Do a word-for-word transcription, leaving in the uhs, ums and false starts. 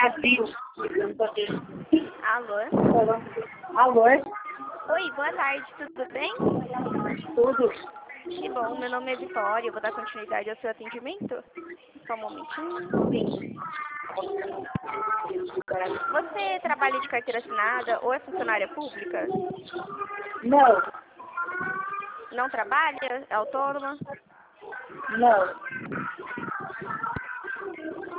Brasil. Alô? Alô? Oi, boa tarde, tudo bem? Tudo? Que bom, meu nome é Vitória, eu vou dar continuidade ao seu atendimento. Só um momentinho. Sim. Você trabalha de carteira assinada ou é funcionária pública? Não, Não trabalha? É autônoma? não.